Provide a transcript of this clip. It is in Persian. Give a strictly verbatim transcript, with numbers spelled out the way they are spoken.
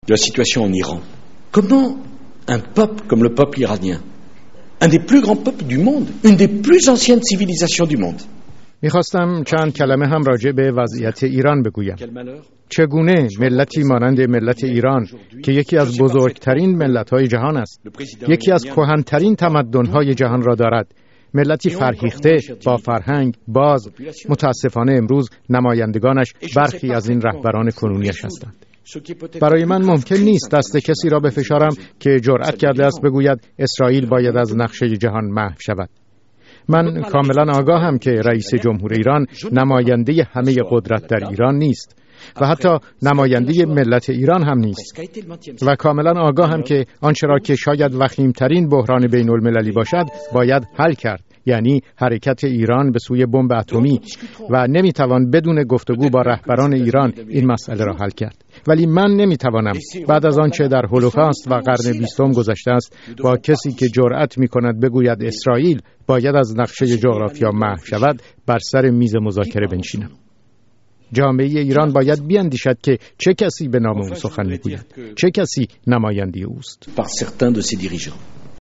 de la situation en Iran. Comment un peuple comme le peuple iranien, un des plus grands peuples du monde, une des plus anciennes civilisations du monde. میخواستم چند کلمه هم راجع به وضعیت ایران بگویم. چگونه ملتی مانند ملت ایران که یکی از بزرگترین ملت‌های جهان است، یکی از کهن‌ترین تمدن‌های جهان را دارد، ملتی فرهیخته با فرهنگ باز، متاسفانه امروز نمایندگانش برخی از این رهبران کنونیش هستند. برای من ممکن نیست دست کسی را بفشارم که جرأت کرده است بگوید اسرائیل باید از نقشه جهان محو شود. من کاملا آگاهم که رئیس جمهور ایران نماینده همه قدرت در ایران نیست و حتی نماینده ملت ایران هم نیست و کاملا آگاهم که آنچه را که شاید وخیمترین بحران بین المللی باشد باید حل کرد، یعنی حرکت ایران به سوی بمب اتمی، و نمیتوان بدون گفتگو با رهبران ایران این مسئله را حل کرد. ولی من نمیتوانم بعد از آنچه در هولوکاست و قرن بیستم گذشته است با کسی که جرأت میکند بگوید اسرائیل باید از نقشه جغرافیا محو شود بر سر میز مذاکره بنشینم. جامعه ایران باید بیاندیشد که چه کسی به نام او سخن میگوید، چه کسی نماینده اوست.